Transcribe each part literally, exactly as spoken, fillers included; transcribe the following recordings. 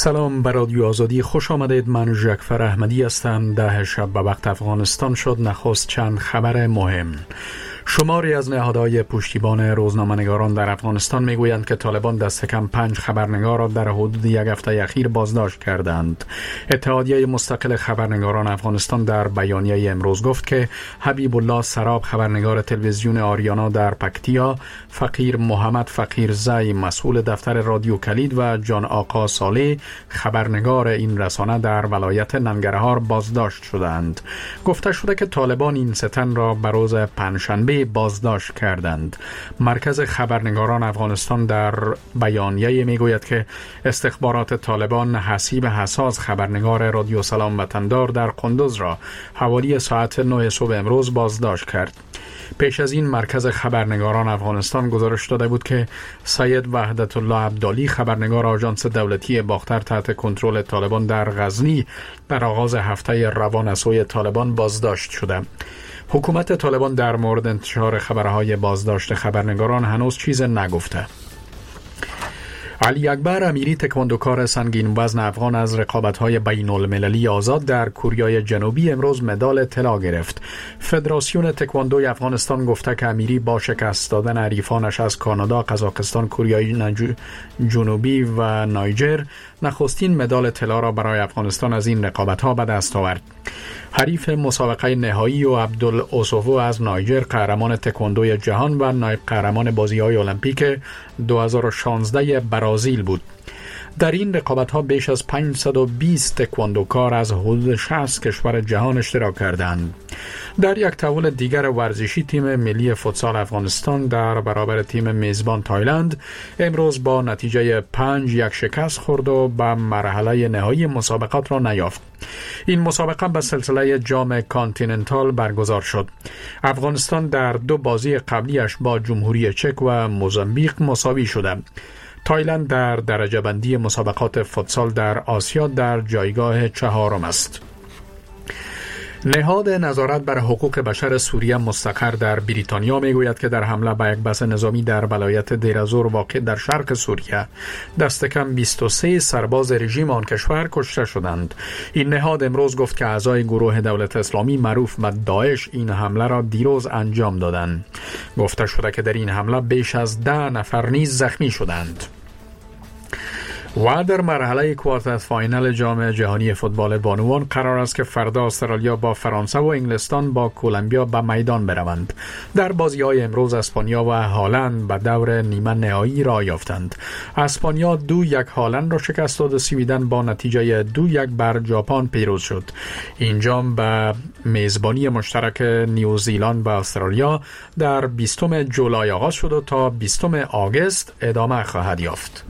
سلام بر رادیو آزادی، خوش آمدید. من جعفر احمدی هستم. ده شب به وقت افغانستان شد. نخست چند خبر مهم. شماری از نهادهای پشتیبان روزنامه‌نگاران در افغانستان میگویند که طالبان دست کم پنج خبرنگار را در حدود یک هفته اخیر بازداشت کردند. اتحادیه مستقل خبرنگاران افغانستان در بیانیه امروز گفت که حبیب الله سراب خبرنگار تلویزیون آریانا در پکتیا، فقیر محمد فقیرزی مسئول دفتر رادیو کلید و جان آقا صالح خبرنگار این رسانه در ولایت ننگرهار بازداشت شدند. گفته شده که طالبان این سه تن را به روز پنجشنبه بازداشت کردند. مرکز خبرنگاران افغانستان در بیانیه میگوید که استخبارات طالبان حسیب حساس خبرنگار رادیو سلام وطندار در قندوز را حوالی ساعت نه صبح امروز بازداشت کرد. پیش از این مرکز خبرنگاران افغانستان گزارش داده بود که سید وحدت الله عبدالی خبرنگار آژانس دولتی باختر تحت کنترل طالبان در غزنی در آغاز هفته روان از سوی طالبان بازداشت شده. حکومت طالبان در مورد انتشار خبرهای بازداشت خبرنگاران هنوز چیز نگفته. علی اکبر امیری تکواندوکار سنگین وزن افغان از رقابت‌های بین المللی آزاد در کوریای جنوبی امروز مدال طلا گرفت. فدراسیون تکواندوی افغانستان گفته که امیری با شکست دادن حریفانش از کانادا، قزاقستان، کوریای جنوبی و نایجر نخستین مدال طلا را برای افغانستان از این رقابت‌ها به دست آورد. حریف مسابقه نهایی و عبدالاوسوفو از نایجر قهرمان تکواندوی جهان و نایب قهرمان بازی‌های المپیک دو هزار و شانزده برزیل بود. در این رقابت‌ها بیش از پانصد و بیست تکواندوکار از حدود شصت کشور جهان اشتراک کردند. در یک تحول دیگر ورزشی تیم ملی فوتسال افغانستان در برابر تیم میزبان تایلند امروز با نتیجه پنج یک شکست خورد و به مرحله نهایی مسابقات را نیافت. این مسابقه به سلسله جام کانتیننتال برگزار شد. افغانستان در دو بازی قبلیش با جمهوری چک و موزامبیک مساوی شده. تایلند در درجه بندی مسابقات فوتسال در آسیا در جایگاه چهارم است. نهاد نظارت بر حقوق بشر سوریه مستقر در بریتانیا میگوید که در حمله به یک بس نظامی در ولایت دیرازور واقع در شرق سوریه دست کم بیست و سه سرباز رژیم آن کشور کشته شدند. این نهاد امروز گفت که اعضای گروه دولت اسلامی معروف به داعش این حمله را دیروز انجام دادند. گفته شده که در این حمله بیش از ده نفر نیز زخمی شدند. و در مرحله کوارتر فاینال جام جهانی فوتبال بانوان قرار است که فردا استرالیا با فرانسه و انگلستان با کلمبیا به میدان بروند. در بازی‌های امروز اسپانیا و هالند به دور نیمه نهایی راه یافتند. اسپانیا دو یک هالند را شکست داد و سویدن با نتیجه دو یک بر ژاپن پیروز شد. این جام به میزبانی مشترک نیوزیلند و استرالیا در بیستم جولای آغاز شد و تا بیستم آگوست ادامه خواهد یافت.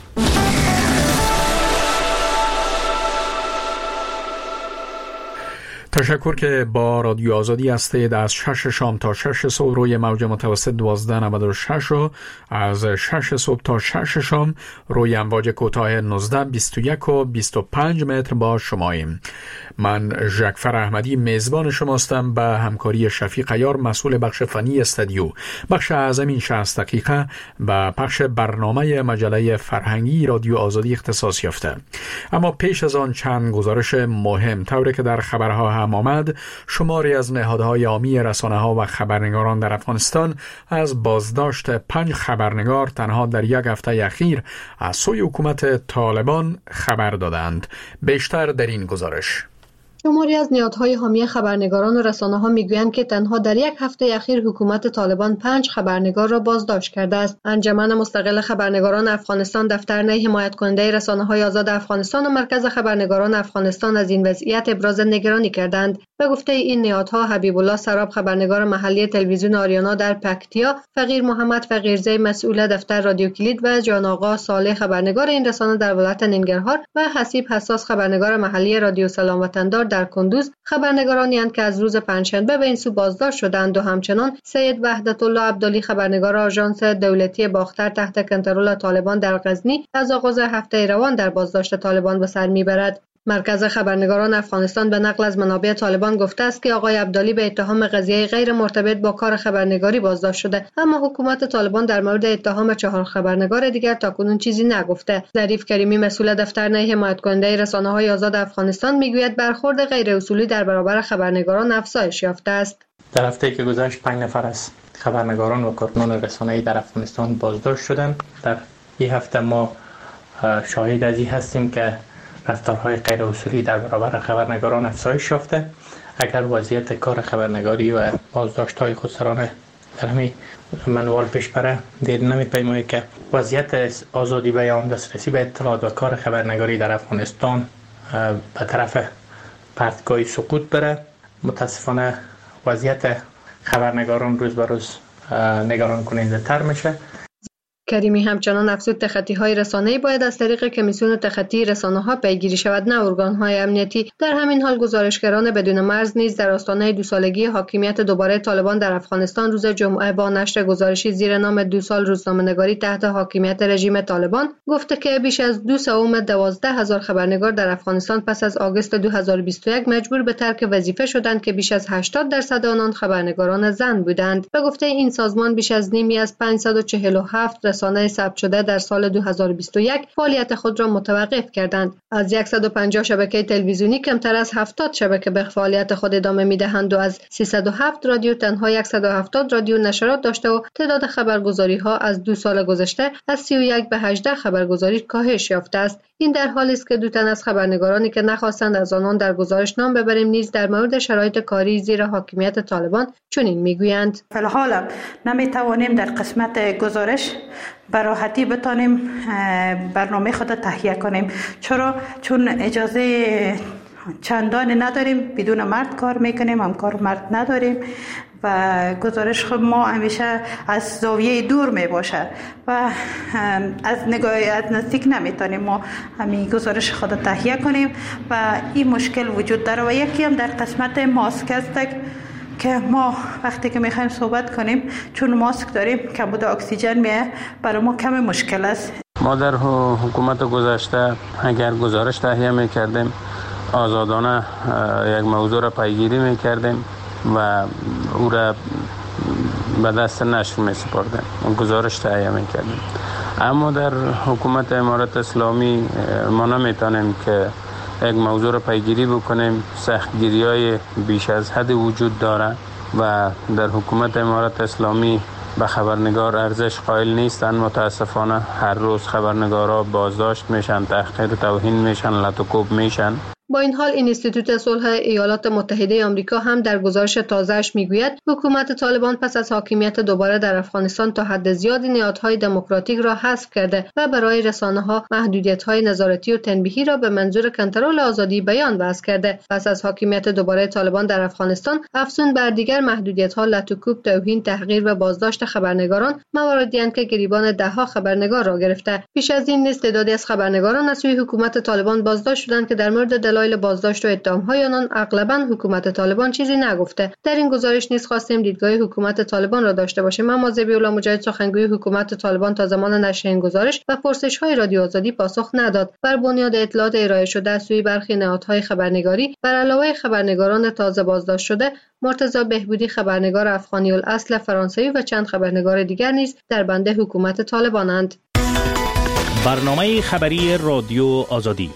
تشکر که با رادیو آزادی هستید. از شش شام تا شش صبح روی موج متوسط دوازده نود و شش و از شش صبح تا شش شام روی امواج کوتاه نوزده بیست و یک و بیست و پنج متر با شماییم. من جعفر احمدی میزبان شماستم به همکاری شفیق عیار مسئول بخش فنی استودیو. بخش اعظم این شصت دقیقه به پخش برنامه مجله فرهنگی رادیو آزادی اختصاص یافته. اما پیش از آن چند گزارش مهم. طوری که در خبرها هم آمد، شماری از نهادهای عامی رسانه‌ها و خبرنگاران در افغانستان از بازداشت پنج خبرنگار تنها در یک هفته اخیر از سوی حکومت طالبان خبر دادند. بیشتر در این گزارش. شماری از نهادهای حامی خبرنگاران و رسانه‌ها میگویند که تنها در یک هفته اخیر حکومت طالبان پنج خبرنگار را بازداشت کرده است. انجمن مستقل خبرنگاران افغانستان، دفتر نهایی حمایت کننده رسانه‌های آزاد افغانستان و مرکز خبرنگاران افغانستان از این وضعیت ابراز نگرانی کردند. به گفته این نهادها، حبیب الله سراب خبرنگار محلی تلویزیون آریانا در پکتیا، فقیر محمد فقیرزی مسئول دفتر رادیو کلید و جان آقا صالح خبرنگار این رسانه در ولایت ننگرهار و حسیب حساس خبرنگار محلی رادیو سلام وطندار در کندوز خبرنگارانی اند که از روز پنجشنبه به این سو بازداشت شدند و همچنان سید وحدت الله عبدالی خبرنگار آژانس دولتی باختر تحت کنترل طالبان در غزنی از آغاز هفته روان در بازداشت طالبان به سر میبرد. مرکز خبرنگاران افغانستان به نقل از منابع طالبان گفته است که آقای عبدالی به اتهام قضیه غیر مرتبط با کار خبرنگاری بازداشت شده، اما حکومت طالبان در مورد اتهام چهار خبرنگار دیگر تاکنون چیزی نگفته. ظریف کریمی مسئول دفتر نه حمایت کننده رسانه‌های آزاد افغانستان میگوید برخورد غیر اصولی در برابر خبرنگاران افزایش یافته است. در هفته‌ای که گذشت پنج نفر از خبرنگاران و کارکنان رسانه‌ای در افغانستان بازداشت شدند. در این هفته ما شاهد از این هستیم که رفتارهای غیر اصولی در برابر خبرنگاران افزایش یافته. اگر وضعیت کار خبرنگاری و بازداشت‌های خودسرانه در همین منوال پیش بره، دیر نمی‌پیماید که وضعیت آزادی بیان، دسترسی به اطلاعات و کار خبرنگاری در افغانستان به طرف پرتگاهی سقوط بره. متاسفانه وضعیت خبرنگاران روز به روز نگران کننده تر میشه. کریمی همچنان افزود تخطی‌های رسانه‌ای باید از طریق کمیسیون تخطی رسانه‌ها پیگیری شود، نه ارگان‌های امنیتی. در همین حال گزارشگران بدون مرز نیز در آستانه دو سالگی حاکمیت دوباره طالبان در افغانستان روز جمعه با نشر گزارشی زیر نام دو سال روزنامه‌نگاری تحت حاکمیت رژیم طالبان گفته که بیش از دو سوم دوازده هزار خبرنگار در افغانستان پس از آگوست دو هزار و بیست و یک مجبور به ترک وظیفه شدند که بیش از هشتاد درصد آنان خبرنگاران زن بودند. به گفته این سازمان بیش از نیمی از پانصد و چهل و هفت رسانه ثبت شده در سال دو هزار و بیست و یک فعالیت خود را متوقف کردند. از صد و پنجاه شبکه تلویزیونی کمتر از هفتاد شبکه به فعالیت خود ادامه می‌دهند و از سیصد و هفت رادیو تنها صد و هفتاد رادیو نشرات داشته و تعداد خبرگزاری‌ها از دو سال گذشته از سی و یک به هجده خبرگزاری کاهش یافته است. این در حالی است که دو تن از خبرنگارانی که نخواستند از آنان در گزارش نام ببریم نیز در مورد شرایط کاری زیر حاکمیت طالبان چنین میگویند: فعلا نمیتوانیم در قسمت گزارش به راحتی بتانیم برنامه خود تهیه کنیم. چرا؟ چون اجازه چندان نداریم، بدون مرد کار میکنیم، همکار مرد نداریم و گزارش خود ما همیشه از زاویه دور می باشه و از نگاه از نزدیک نمیتونیم ما همین گزارش خود تهیه کنیم و این مشکل وجود داره. و یکی هم در قسمت ماسک است که ما وقتی که میخوایم صحبت کنیم چون ماسک داریم کمبود اکسیژن میه، برای ما کم مشکل است. ما در حکومت گذشته اگر گزارش تهیه میکردیم آزادانه یک موضوع را پیگیری میکردیم و او را به دست نشر میسپردیم و گزارش تهیه میکردیم. اما در حکومت امارت اسلامی ما نمیتونیم که یک موضوع را پیگیری بکنیم. سختگیری‌های بیش از حد وجود داره و در حکومت امارت اسلامی به خبرنگار ارزش قائل نیستند. متاسفانه هر روز خبرنگارا بازداشت میشن، تحقیر توهین میشن، لط و کوب میشن. با این حال اینستیتوت صلح ایالات متحده آمریکا هم در گزارش تازه‌اش میگوید حکومت طالبان پس از حاکمیت دوباره در افغانستان تا حد زیادی نهادهای دموکراتیک را حذف کرده و برای رسانه‌ها محدودیت‌های نظارتی و تنبیهی را به منظور کنترل آزادی بیان وضع کرده. پس از حاکمیت دوباره طالبان در افغانستان افزون بر دیگر محدودیت‌ها، لط و کوب، توهین، تحقیر و بازداشت خبرنگاران مواردی اند که گریبان ده‌ها خبرنگار را گرفته. بیش از این نیز تعدادی از خبرنگاران از سوی حکومت طالبان بازداشت شدند که در مورد دلایل بازداشت و اتهام‌های آنان اغلباً حکومت طالبان چیزی نگفته. در این گزارش نیز خواستیم دیدگاه حکومت طالبان را داشته باشیم، اما ذبیح‌الله مجاهد سخنگوی حکومت طالبان تا زمان نشر این گزارش و پرسش‌های رادیو آزادی پاسخ نداد. بر بنیاد اطلاعات ارائه شده از سوی برخی نهادهای خبرنگاری بر علاوه خبرنگاران تازه بازداشت شده، مرتضی بهبودی خبرنگار افغانی الاصل فرانسوی و چند خبرنگار دیگر نیز در بند حکومت طالبانند. برنامه خبری رادیو آزادی.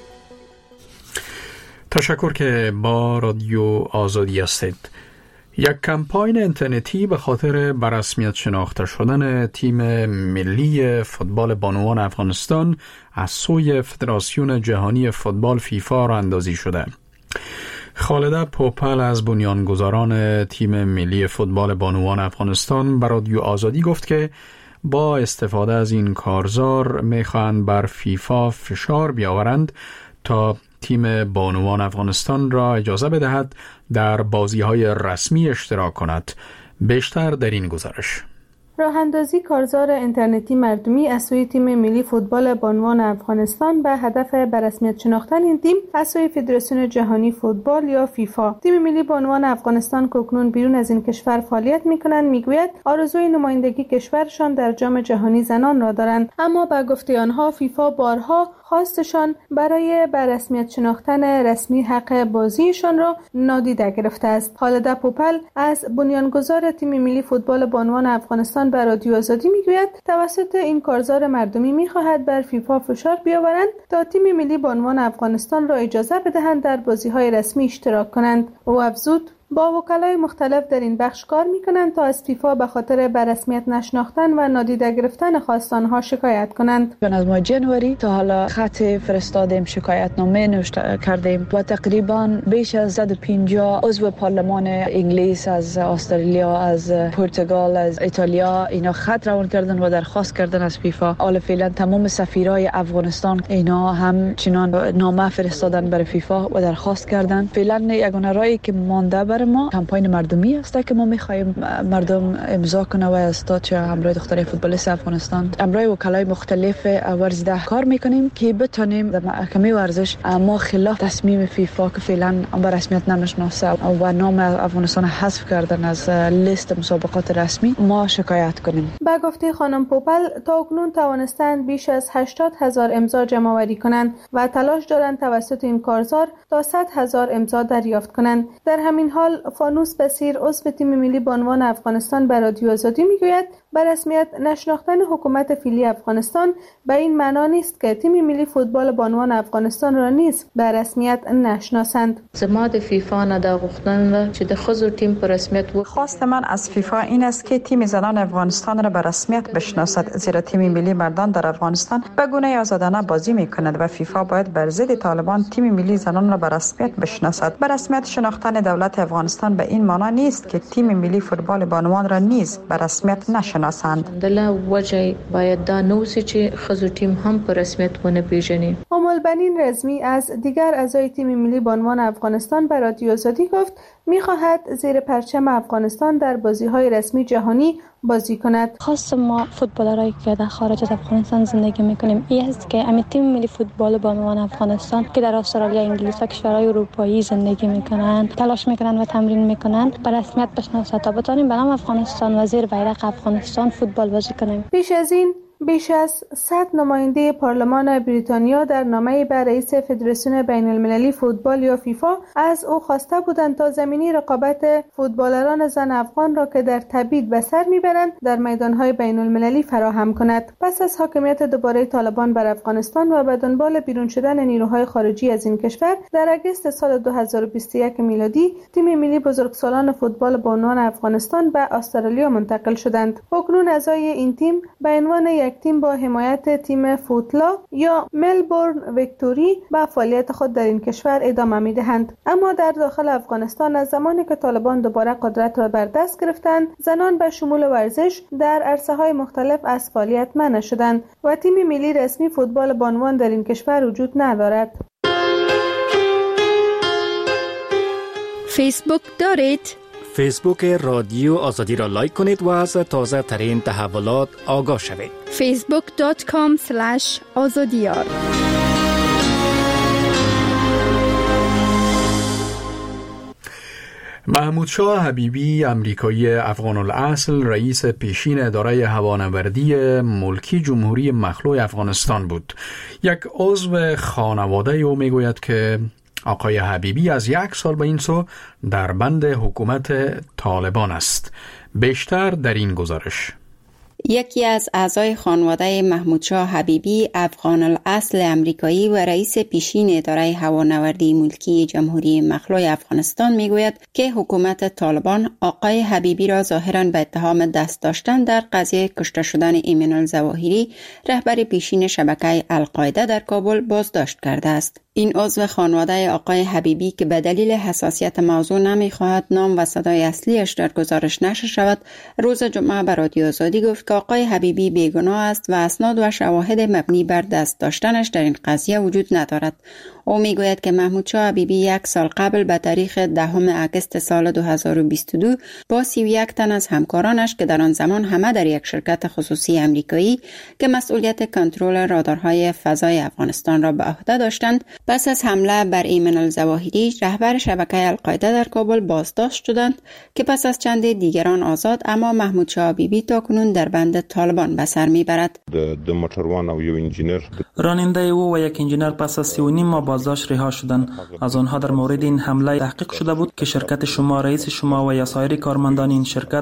تشکر که با رادیو آزادی هستید. یک کمپاین اینترنتی به خاطر به رسمیت شناخته شدن تیم ملی فوتبال بانوان افغانستان از سوی فدراسیون جهانی فوتبال فیفا راه اندازی شده. خالده پوپل از بنیانگذاران تیم ملی فوتبال بانوان افغانستان به رادیو آزادی گفت که با استفاده از این کارزار میخواهند بر فیفا فشار بیاورند تا تیم بانوان افغانستان را اجازه بدهد در بازی‌های رسمی اشتراک کند. بیشتر در این گزارش. راه اندازی کارزار اینترنتی مردمی از سوی تیم ملی فوتبال بانوان افغانستان به هدف به رسمیت شناختن این تیم از سوی فدراسیون جهانی فوتبال یا فیفا. تیم ملی بانوان افغانستان که اکنون بیرون از این کشور فعالیت می‌کنند میگوید آرزوی نمایندگی کشورشان در جام جهانی زنان را دارند، اما با گفته آنها فیفا بارها خواستشان برای به رسمیت شناختن رسمی حق بازیشان را نادیده گرفته است. خالد پوپل از بنیانگذار تیم ملی فوتبال بانوان افغانستان به رادیو آزادی میگوید توسط این کارزار مردمی میخواهد بر فیفا فشار بیاورند تا تیم ملی بانوان افغانستان را اجازه بدهند در بازی‌های رسمی اشتراک کنند. او افزود با وکلای مختلف در این بخش کار میکنند تا از فیفا به خاطر به رسمیت نشناختن و نادیده گرفتن خواستانها شکایت کنند. از ماه جنوری تا حالا خط فرستادیم، شکایت نامه نوشته کردیم و تقریبا بیش از صد و پنجاه عضو پارلمان انگلیس، از استرالیا، از پرتغال، از ایتالیا اینا خط روان کردن و درخواست کردن از فیفا. حالا فعلا تمام سفیرای افغانستان اینا هم چنان نامه فرستادن برای فیفا و درخواست کردن. فعلا یگانه راهی که مانده برای ما کمپاین مردمی است که ما می‌خوایم مردم امضا کنه و استاد چه همراه دختر فوتبالیست افغانستان همراه وکلای مختلف ورزیده کار میکنیم که بتونیم در محکمه ورزش ما خلاف تصمیم فیفا که فعلا به رسمیت نمیشناسه و نام افغانستان حذف کردن از لیست مسابقات رسمی ما شکایت کنیم. با گفته خانم پوپل تا اکنون توانستند بیش از هشتاد هزار امضا جمع آوری کنند و تلاش دارند توسط این کارزار تا صد هزار امضا دریافت کنند. در همین حال فانوس بصیر عضو تیم ملی بانوان افغانستان به رادیو آزادی میگوید به رسمیت نشناختن حکومت فعلی افغانستان به این معنا نیست که تیم ملی فوتبال بانوان افغانستان را نیز به رسمیت نشناسند. زماد فیفا نداغختن چې د خزو تیم په رسمیت و خواست من از فیفا این است که تیم زنان افغانستان را به رسمیت بشناسد، زیرا تیم ملی مردان در افغانستان به گونه آزادانه بازی میکند و فیفا باید بر ضد طالبان تیم ملی زنان را به رسمیت بشناسد. به رسمیت شناختن دولت افغانستان به این معنا نیست که تیم ملی فوتبال بانوان را نیز به رسمیت نشناسند. دله وجه باید دا نوسی چې خزو تیم هم په رسمیت ونه پیژني. ام البنین رزمی از دیگر اعضای تیم ملی بانوان افغانستان به رادیو آزادی گفت می‌خواهد زیر پرچم افغانستان در بازی‌های رسمی جهانی بازی کند. خاص ما فوتبالرایی که در خارج از افغانستان زندگی می‌کنیم این است که امی تیم ملی فوتبال بانوان افغانستان که در استرالیا، انگلیس و کشورهای اروپایی زندگی می‌کنند تلاش می‌کنند و تمرین می‌کنند به رسمیت بشناسند تا بتوانیم به نام افغانستان و زیر بیرق افغانستان فوتبال بازی کنیم. پیش از این بیش از صد نماینده پارلمان بریتانیا در نامه‌ای به رئیس فدراسیون بین المللی فوتبال یا فیفا از او خواسته بودند تا زمینی رقابت فوتبالران زن افغان را که در تبعید به سر میبرند در میدانهای بین المللی فراهم کند. پس از حاکمیت دوباره طالبان بر افغانستان و به دنبال بیرون شدن نیروهای خارجی از این کشور در اگست سال دو هزار و بیست و یک میلادی تیم ملی بزرگسالان فوتبال بانوان افغانستان به استرالیا منتقل شدند. اکنون اعضای این تیم به عنوان یک تیم با حمایت تیم فوتلا یا ملبورن ویکتوری به فعالیت خود در این کشور ادامه می‌دهند. اما در داخل افغانستان از زمانی که طالبان دوباره قدرت را بر دست گرفتند، زنان به شمول ورزش در عرصه‌های مختلف از فعالیت منع شدند و تیم ملی رسمی فوتبال بانوان در این کشور وجود ندارد. فیسبوک دارید؟ فیسبوک رادیو آزادی را لایک کنید و از تازه ترین تحولات آگاه شوید. فیسبوک دات کام اسلش آزادیار. محمود شاه حبیبی، امریکایی افغان الاصل، رئیس پیشین اداره هوانوردی ملکی جمهوری مخلوع افغانستان بود. یک عضو خانواده او میگوید که آقای حبیبی از یک سال به این سو در بند حکومت طالبان است. بیشتر در این گزارش. یکی از اعضای خانواده محمود شاه حبیبی، افغان الاصل امریکایی و رئیس پیشین اداره هوانوردی ملکی جمهوری مخلوع افغانستان میگوید که حکومت طالبان آقای حبیبی را ظاهراً به اتهام دست داشتن در قضیه کشته شدن ایمن الظواهری، رهبر پیشین شبکه القاعده در کابل بازداشت کرده است. این عضو خانواده آقای حبیبی که به دلیل حساسیت موضوع نمیخواهد نام و صدای اصلیش در گزارش نشر شود، روز جمعه به رادیو آزادی گفت که آقای حبیبی بیگناه است و اسناد و شواهد مبنی بر دست داشتنش در این قضیه وجود ندارد. او میگوید که محمود شاه حبیبی یک سال قبل به تاریخ دهم اگست سال دو هزار و بیست و دو با سی و یک تن از همکارانش که در آن زمان همه در یک شرکت خصوصی امریکایی که مسئولیت کنترل رادارهای فضای افغانستان را به عهده داشتند، پس از حمله بر ایمن الظواهری رهبر شبکه القاعده در کابل بازداشت شدند که پس از چند دیگران آزاد، اما محمود شاه حبیبی تاکنون در بند طالبان به سر میبرد. د موټروان او یو انجینر راننده او و یک انجینر پس از سی و نیم ماه بازداشت رها شدند. از آنها در مورد این حمله تحقیق شده بود که شرکت شما، رئیس شما و یا سایر کارمندان این شرکت